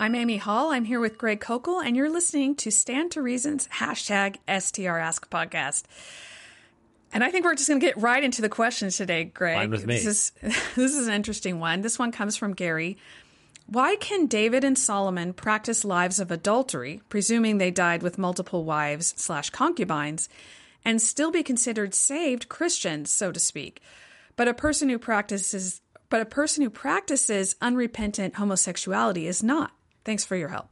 I'm Amy Hall. I'm here with Greg Kokel, and you're listening to Stand to Reason's #STR Ask podcast. And I think we're just going to get right into the questions today, Greg. Fine with me. This is an interesting one. This one comes from Gary. Why can David and Solomon practice lives of adultery, presuming they died with multiple wives/concubines, and still be considered saved Christians, so to speak? But a person who practices unrepentant homosexuality is not. Thanks for your help.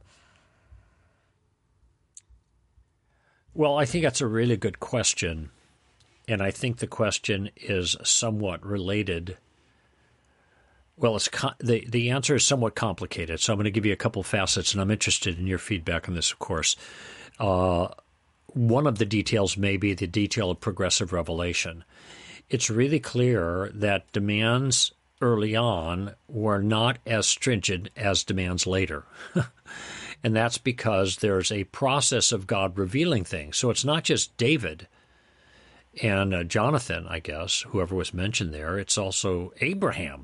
Well, I think that's a really good question. And I think the question is somewhat related. Well, the answer is somewhat complicated. So I'm going to give you a couple facets, and I'm interested in your feedback on this, of course. One of the details may be the detail of progressive revelation. It's really clear that demands early on were not as stringent as demands later. And that's because there's a process of God revealing things. So it's not just David and Jonathan, I guess, whoever was mentioned there. It's also Abraham.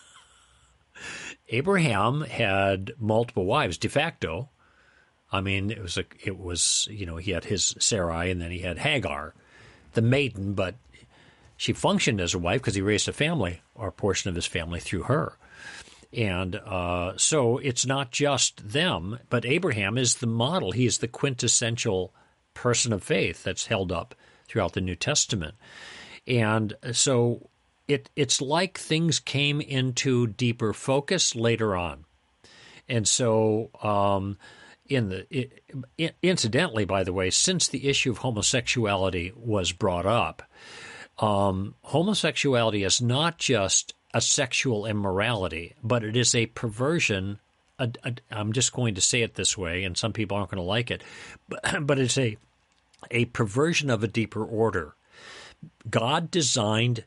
Abraham had multiple wives de facto. I mean, it was he had his Sarai, and then he had Hagar, the maiden, but she functioned as a wife because he raised a family, or a portion of his family, through her. And so it's not just them, but Abraham is the model. He is the quintessential person of faith that's held up throughout the New Testament. And so it's like things came into deeper focus later on. And so incidentally, by the way, since the issue of homosexuality was brought up, homosexuality is not just a sexual immorality, but it is a perversion. I'm just going to say it this way, and some people aren't going to like it, but it's a perversion of a deeper order. God designed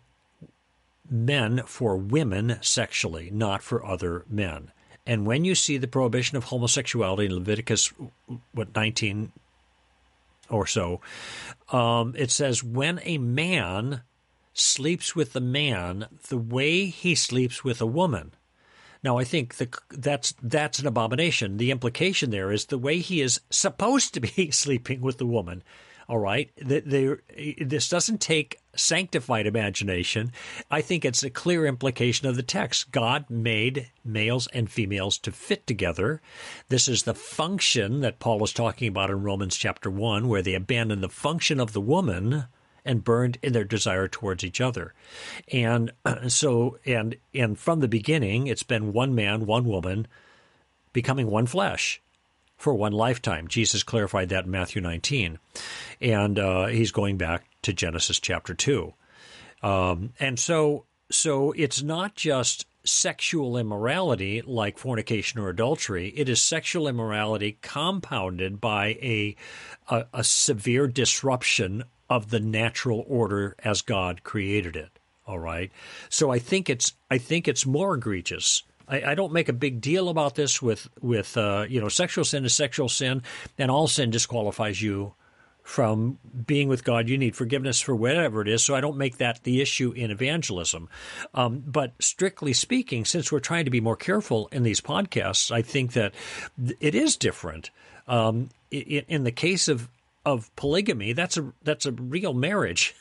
men for women sexually, not for other men. And when you see the prohibition of homosexuality in Leviticus 19 or so, it says, when a man sleeps with a man, the way he sleeps with a woman. Now, I think that's an abomination. The implication there is the way he is supposed to be sleeping with the woman. All right? This doesn't take sanctified imagination. I think it's a clear implication of the text. God made males and females to fit together. This is the function that Paul was talking about in Romans chapter 1, where they abandoned the function of the woman and burned in their desire towards each other. And so, and from the beginning, it's been one man, one woman, becoming one flesh for one lifetime. Jesus clarified that in Matthew 19. And he's going back to Genesis chapter 2. And so it's not just sexual immorality like fornication or adultery. It is sexual immorality compounded by a severe disruption of the natural order as God created it. All right. So I think it's more egregious. I don't make a big deal about this with sexual sin is sexual sin, and all sin disqualifies you from being with God. You need forgiveness for whatever it is, so I don't make that the issue in evangelism. But strictly speaking, since we're trying to be more careful in these podcasts, I think that it is different. In the case of polygamy, that's a real marriage,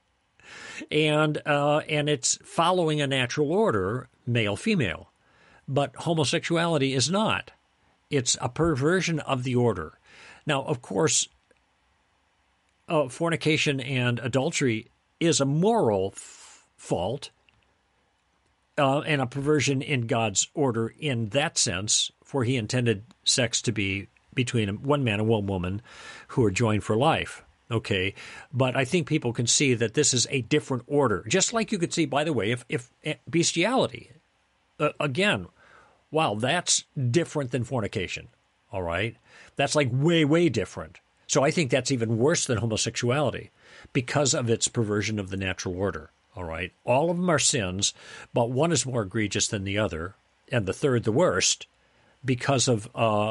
and it's following a natural order, male female. But homosexuality is not. It's a perversion of the order. Now, of course, fornication and adultery is a moral fault and a perversion in God's order in that sense, for he intended sex to be between one man and one woman who are joined for life. Okay, but I think people can see that this is a different order. Just like you could see, by the way, if bestiality, again, wow, that's different than fornication, all right? That's like way, way different. So I think that's even worse than homosexuality because of its perversion of the natural order, all right? All of them are sins, but one is more egregious than the other, and the third the worst because of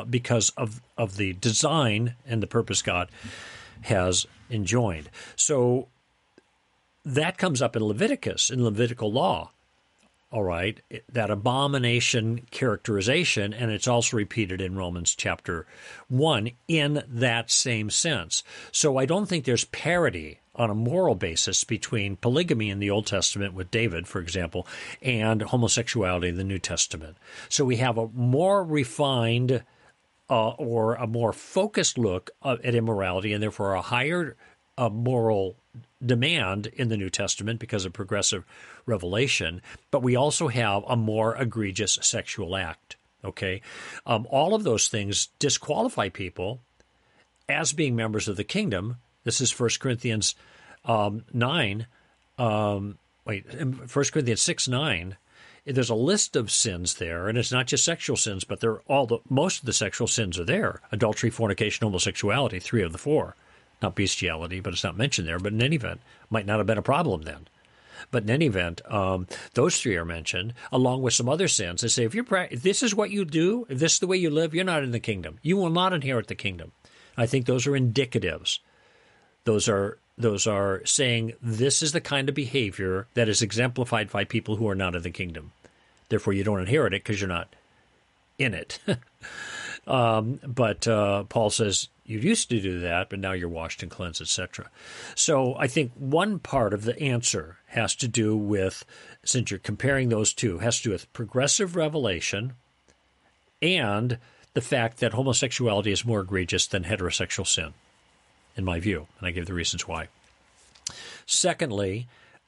the design and the purpose God has enjoined. So that comes up in Leviticus, in Levitical law. all right, that abomination characterization, and it's also repeated in Romans chapter 1 in that same sense. So I don't think there's parity on a moral basis between polygamy in the Old Testament with David, for example, and homosexuality in the New Testament. So we have a more refined or a more focused look at immorality, and therefore a higher moral demand in the New Testament because of progressive revelation. But we also have a more egregious sexual act. Okay, all of those things disqualify people as being members of the kingdom. This is 1 Corinthians 9. 1 Corinthians 6:9. There's a list of sins there, and it's not just sexual sins, but most of the sexual sins are there: adultery, fornication, homosexuality, 3 of the 4. Not bestiality, but it's not mentioned there. But in any event, might not have been a problem then. But in any event, those 3 are mentioned, along with some other sins. They say, if this is what you do, if this is the way you live, you're not in the kingdom. You will not inherit the kingdom. I think those are indicatives. Those are saying this is the kind of behavior that is exemplified by people who are not in the kingdom. Therefore, you don't inherit it because you're not in it. But Paul says you used to do that, but now you're washed and cleansed, etc. So I think one part of the answer has to do with, since you're comparing those two, has to do with progressive revelation and the fact that homosexuality is more egregious than heterosexual sin, in my view, and I give the reasons why. Secondly,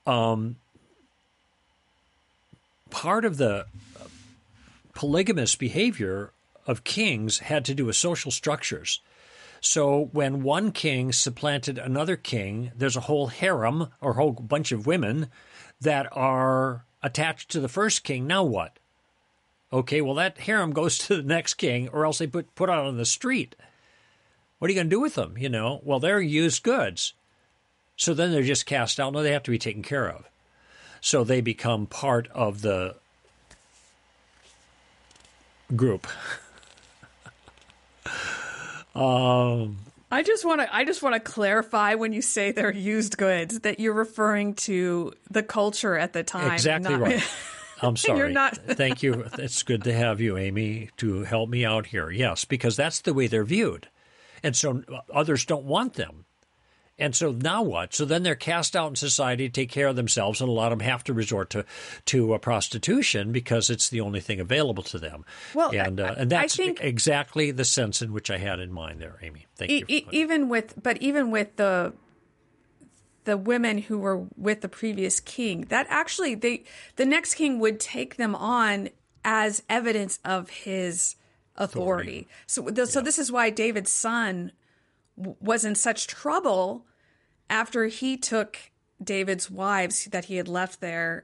part of the polygamous behavior of kings had to do with social structures. So when one king supplanted another king, there's a whole harem or a whole bunch of women that are attached to the first king. Now what? Okay, well, that harem goes to the next king, or else they put out on the street. What are you going to do with them? Well, they're used goods. So then they're just cast out. No, they have to be taken care of. So they become part of the group. I just want to clarify, when you say they're used goods, that you're referring to the culture at the time. Exactly right. I'm sorry. You're not. Thank you. It's good to have you, Amy, to help me out here. Yes, because that's the way they're viewed. And so others don't want them. And so now what? So then they're cast out in society to take care of themselves, and a lot of them have to resort to prostitution because it's the only thing available to them. Well, and that's exactly the sense in which I had in mind there, Amy. Thank you. Even with the women who were with the previous king, that actually the next king would take them on as evidence of his authority. So this is why David's son was in such trouble after he took David's wives that he had left there.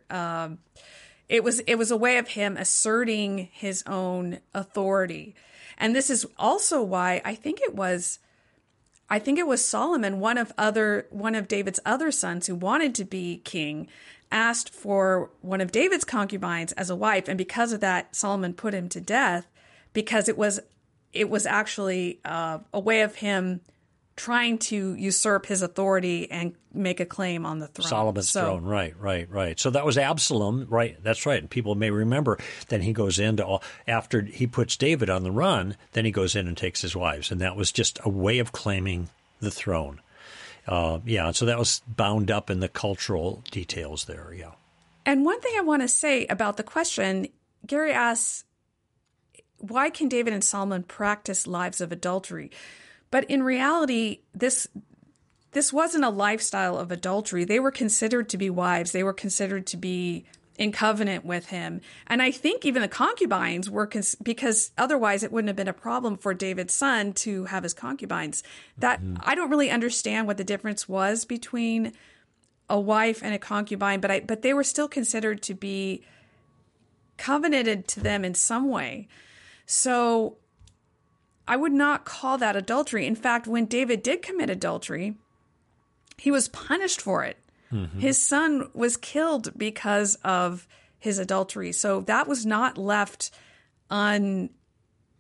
It was a way of him asserting his own authority. And this is also why I think it was Solomon, one of David's other sons who wanted to be king, asked for one of David's concubines as a wife, and because of that, Solomon put him to death, because it was actually a way of him trying to usurp his authority and make a claim on the throne. Solomon's throne, right. So that was Absalom, right? That's right. And people may remember, then he goes after he puts David on the run, then he goes in and takes his wives. And that was just a way of claiming the throne. So that was bound up in the cultural details there, yeah. And one thing I want to say about the question, Gary asks, why can David and Solomon practice lives of adultery? But in reality, this wasn't a lifestyle of adultery. They were considered to be wives. They were considered to be in covenant with him. And I think even the concubines were, because otherwise it wouldn't have been a problem for David's son to have his concubines. I don't really understand what the difference was between a wife and a concubine, but they were still considered to be covenanted to them in some way. So I would not call that adultery. In fact, when David did commit adultery, he was punished for it. Mm-hmm. His son was killed because of his adultery. So that was not left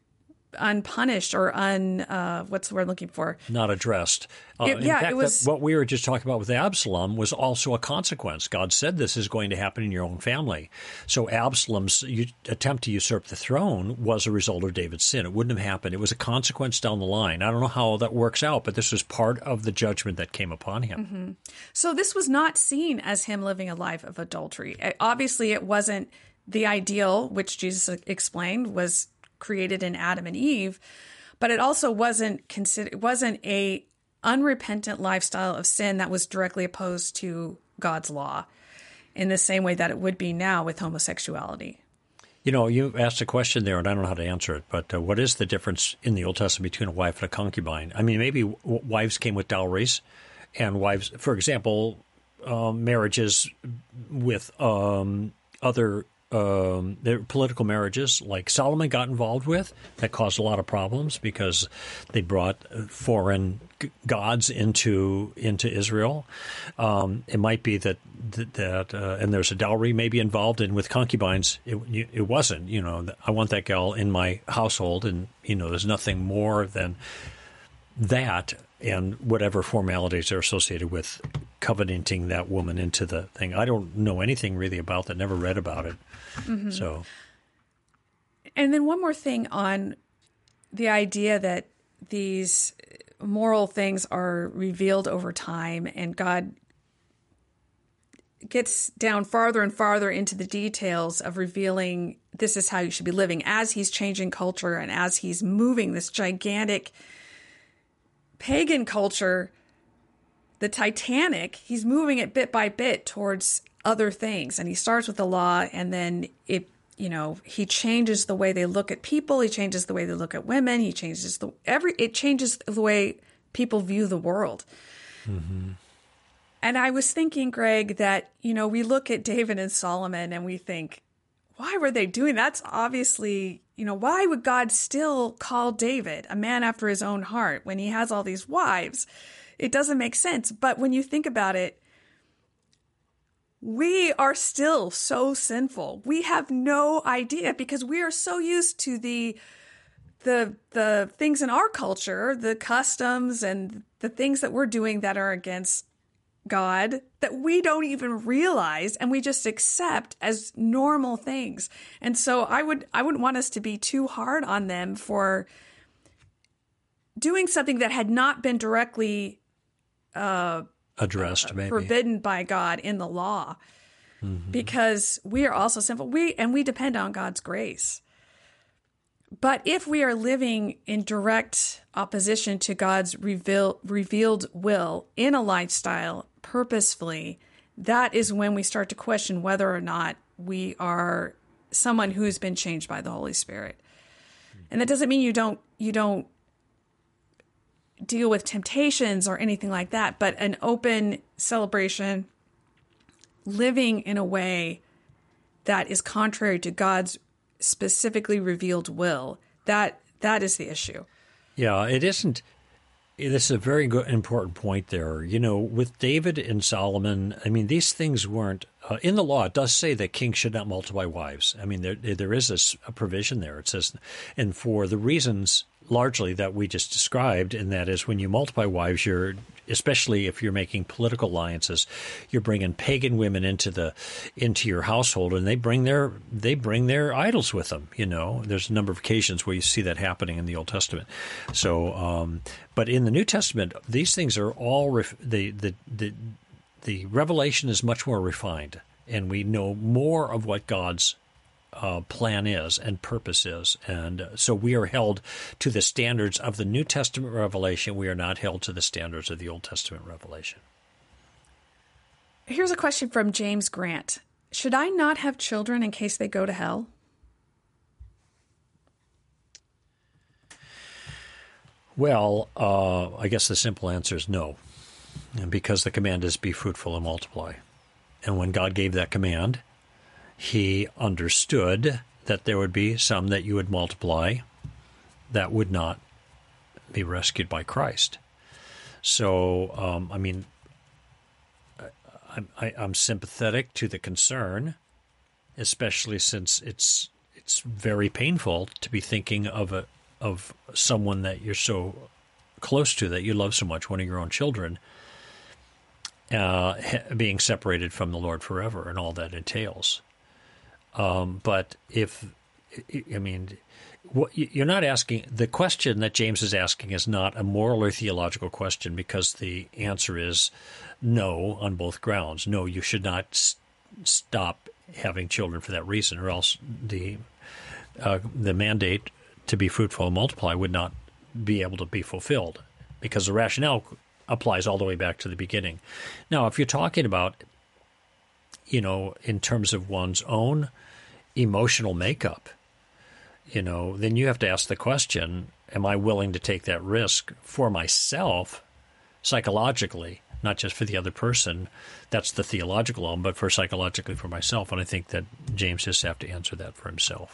unpunished or what's the word I'm looking for? Not addressed. It was what we were just talking about with Absalom was also a consequence. God said this is going to happen in your own family. So Absalom's attempt to usurp the throne was a result of David's sin. It wouldn't have happened. It was a consequence down the line. I don't know how that works out, but this was part of the judgment that came upon him. Mm-hmm. So this was not seen as him living a life of adultery. Obviously, it wasn't the ideal, which Jesus explained was created in Adam and Eve, but it also wasn't a unrepentant lifestyle of sin that was directly opposed to God's law in the same way that it would be now with homosexuality. You know, you asked a question there, and I don't know how to answer it, but what is the difference in the Old Testament between a wife and a concubine? I mean, maybe wives came with dowries, and wives, for example, marriages with other political marriages like Solomon got involved with that caused a lot of problems because they brought foreign gods into Israel. It might be that and there's a dowry maybe involved, and with concubines it wasn't. You know, I want that gal in my household, and you know, there's nothing more than that, and whatever formalities are associated with covenanting that woman into the thing. I don't know anything really about that, never read about it. Mm-hmm. So, and then one more thing on the idea that these moral things are revealed over time, and God gets down farther and farther into the details of revealing this is how you should be living as he's changing culture and as he's moving this gigantic pagan culture, the Titanic, he's moving it bit by bit towards other things. And he starts with the law, and then he changes the way they look at people. He changes the way they look at women. He changes it changes the way people view the world. Mm-hmm. And I was thinking, Greg, that, we look at David and Solomon and we think, why were they doing that? That's obviously, why would God still call David a man after his own heart when he has all these wives? It doesn't make sense. But when you think about it, we are still so sinful. We have no idea because we are so used to the things in our culture, the customs and the things that we're doing that are against God, that we don't even realize and we just accept as normal things. And so I wouldn't want us to be too hard on them for doing something that had not been directly addressed, maybe forbidden by God in the law, because we are also sinful. We depend on God's grace. But if we are living in direct opposition to God's revealed will in a lifestyle purposefully, that is when we start to question whether or not we are someone who has been changed by the Holy Spirit. And that doesn't mean you don't deal with temptations or anything like that, but an open celebration, living in a way that is contrary to God's specifically revealed will, that is the issue. Yeah, it isn't. This is a very good, important point there. With David and Solomon, I mean, these things weren't in the law. It does say that kings should not multiply wives. I mean, there is a provision there. It says, and for the reasons largely that we just described, and that is when you multiply wives, especially if you're making political alliances, you're bringing pagan women into your household, and they bring their idols with them. There's a number of occasions where you see that happening in the Old Testament. So, but in the New Testament, these things are all the revelation is much more refined, and we know more of what God's plan is and purpose is. And so we are held to the standards of the New Testament revelation. We are not held to the standards of the Old Testament revelation. Here's a question from James Grant. Should I not have children in case they go to hell? Well, I guess the simple answer is no, because the command is be fruitful and multiply. And when God gave that command, he understood that there would be some that you would multiply that would not be rescued by Christ. So, I'm sympathetic to the concern, especially since it's very painful to be thinking of of someone that you're so close to, that you love so much, one of your own children, being separated from the Lord forever and all that entails. But you're not asking, the question that James is asking is not a moral or theological question, because the answer is no on both grounds. No, you should not stop having children for that reason, or else the mandate to be fruitful and multiply would not be able to be fulfilled, because the rationale applies all the way back to the beginning. Now, if you're talking about, in terms of one's own emotional makeup, then you have to ask the question, am I willing to take that risk for myself psychologically, not just for the other person? That's the theological element, but for psychologically for myself. And I think that James just have to answer that for himself.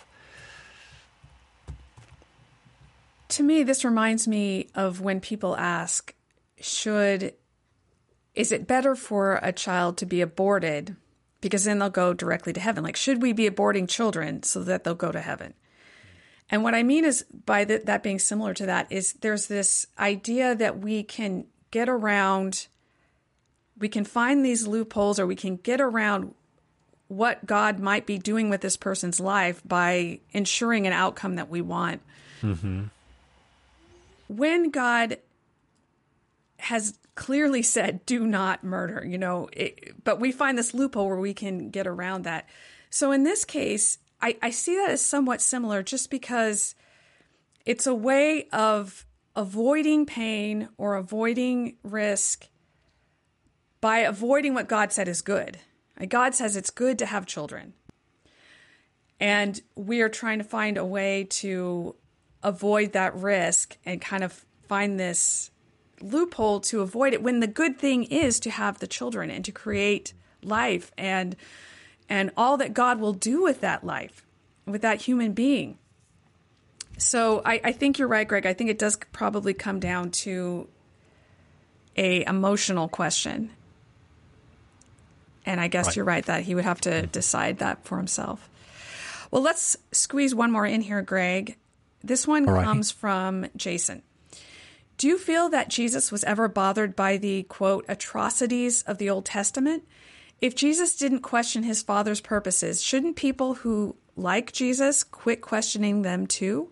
To me, this reminds me of when people ask, is it better for a child to be aborted because then they'll go directly to heaven? Like, should we be aborting children so that they'll go to heaven? And what I mean is, by that being similar to that, is there's this idea that we can get around, we can find these loopholes, or we can get around what God might be doing with this person's life by ensuring an outcome that we want. Mm-hmm. When God has clearly said, do not murder, but we find this loophole where we can get around that. So in this case, I see that as somewhat similar, just because it's a way of avoiding pain or avoiding risk by avoiding what God said is good. God says it's good to have children. And we are trying to find a way to avoid that risk and kind of find this loophole to avoid it, when the good thing is to have the children and to create life and all that God will do with that life, with that human being. So I think you're right, Greg. I think it does probably come down to a emotional question. And I guess You're right that he would have to decide that for himself. Well, let's squeeze one more in here, Greg. This one comes from Jason. Do you feel that Jesus was ever bothered by the, quote, atrocities of the Old Testament? If Jesus didn't question his Father's purposes, shouldn't people who like Jesus quit questioning them too?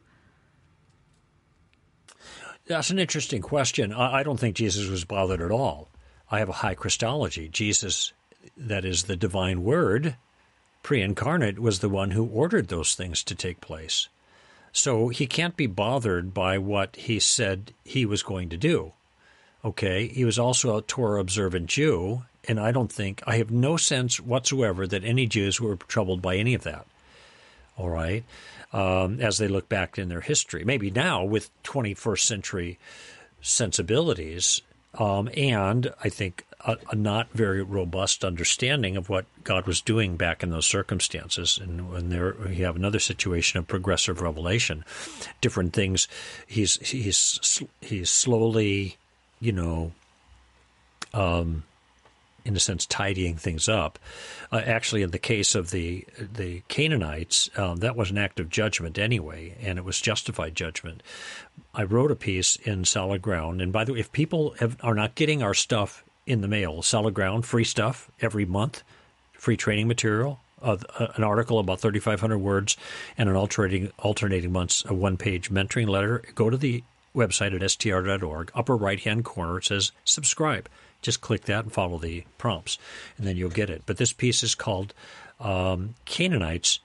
That's an interesting question. I don't think Jesus was bothered at all. I have a high Christology. Jesus, that is the divine word, pre-incarnate, was the one who ordered those things to take place. So he can't be bothered by what he said he was going to do. Okay, he was also a Torah-observant Jew, and I have no sense whatsoever that any Jews were troubled by any of that. All right, as they look back in their history, maybe now with 21st century sensibilities, and I think a not very robust understanding of what God was doing back in those circumstances. And when you have another situation of progressive revelation, different things, he's slowly, in a sense, tidying things up. Actually, in the case of the Canaanites, that was an act of judgment anyway, and it was justified judgment. I wrote a piece in Solid Ground, and by the way, if people are not getting our stuff in the mail, Solid Ground, free stuff every month, free training material, an article about 3,500 words, and an alternating months, a one-page mentoring letter, go to the website at str.org. Upper right-hand corner, it says subscribe. Just click that and follow the prompts, and then you'll get it. But this piece is called Canaanites,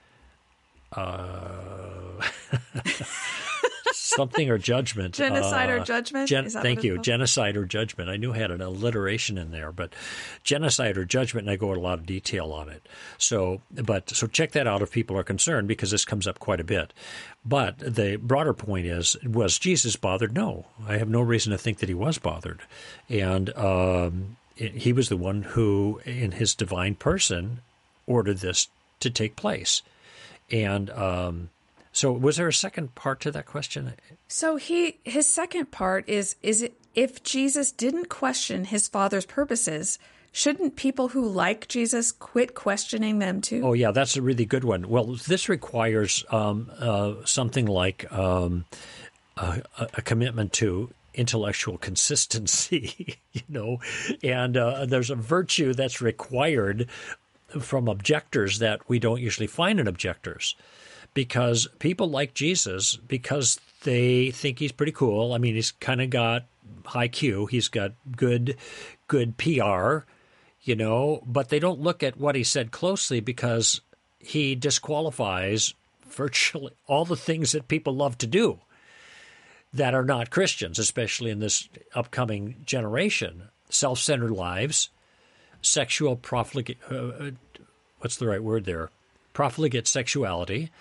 something or judgment. Genocide or judgment? Thank you. Genocide or judgment. I knew I had an alliteration in there, but genocide or judgment, and I go into a lot of detail on it. So check that out if people are concerned, because this comes up quite a bit. But the broader point is, was Jesus bothered? No. I have no reason to think that he was bothered. And he was the one who, in his divine person, ordered this to take place. And so was there a second part to that question? So his second part is it, if Jesus didn't question his Father's purposes, shouldn't people who like Jesus quit questioning them too? Oh, yeah, that's a really good one. Well, this requires something like a commitment to intellectual consistency, and there's a virtue that's required from objectors that we don't usually find in objectors, because people like Jesus because they think he's pretty cool. I mean, he's kind of got high Q. He's got good PR, but they don't look at what he said closely because he disqualifies virtually all the things that people love to do that are not Christians, especially in this upcoming generation. Self-centered lives, sexual profligate, what's the right word there? Profligate sexuality,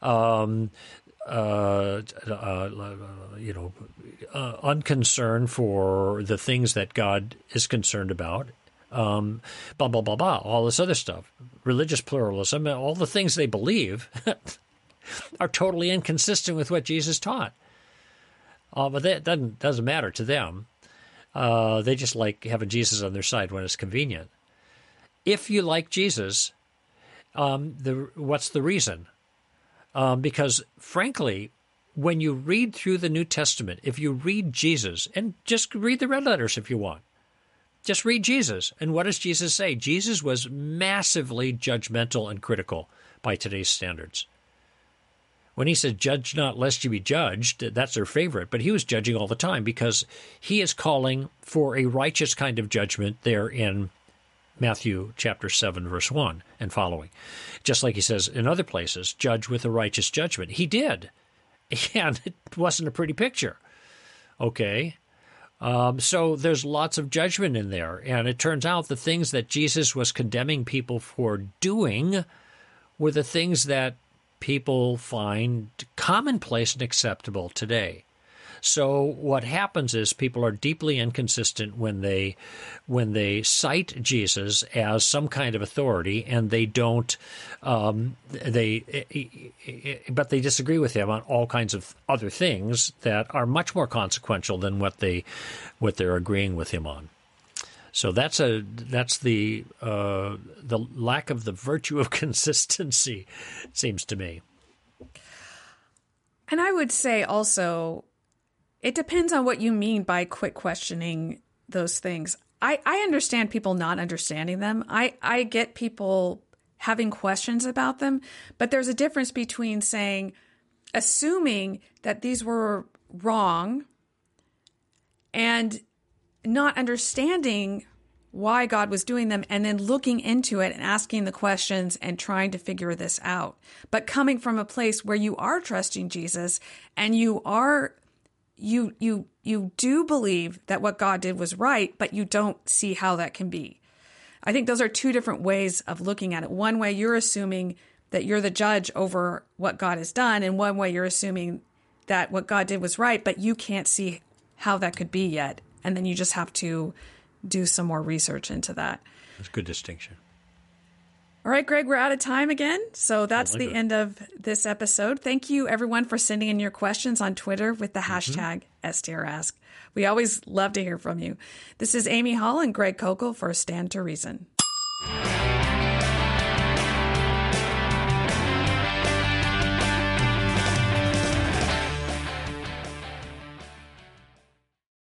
unconcern for the things that God is concerned about, blah, blah, blah, blah, all this other stuff. Religious pluralism, all the things they believe are totally inconsistent with what Jesus taught. But that doesn't matter to them. They just like having Jesus on their side when it's convenient. If you like Jesus, what's the reason? Because, frankly, when you read through the New Testament, if you read Jesus, and just read the red letters if you want, just read Jesus. And what does Jesus say? Jesus was massively judgmental and critical by today's standards. When he said, "Judge not lest you be judged," that's their favorite. But he was judging all the time because he is calling for a righteous kind of judgment there in Matthew chapter 7, verse 1 and following. Just like he says in other places, judge with a righteous judgment. He did. And it wasn't a pretty picture. Okay. So there's lots of judgment in there. And it turns out the things that Jesus was condemning people for doing were the things that people find commonplace and acceptable today. So what happens is people are deeply inconsistent when they cite Jesus as some kind of authority, and they don't but they disagree with him on all kinds of other things that are much more consequential than what they're agreeing with him on. So that's the lack of the virtue of consistency, it seems to me. And I would say also, it depends on what you mean by quit questioning those things. I understand people not understanding them. I get people having questions about them, but there's a difference between assuming that these were wrong and not understanding why God was doing them, and then looking into it and asking the questions and trying to figure this out. But coming from a place where you are trusting Jesus and you do believe that what God did was right, but you don't see how that can be. I think those are two different ways of looking at it. One way, you're assuming that you're the judge over what God has done, and one way, you're assuming that what God did was right, but you can't see how that could be yet. And then you just have to do some more research into that. That's a good distinction. All right, Greg, we're out of time again. So that's the end of this episode. Thank you, everyone, for sending in your questions on Twitter with the hashtag STRask. We always love to hear from you. This is Amy Hall and Greg Kokel for Stand to Reason.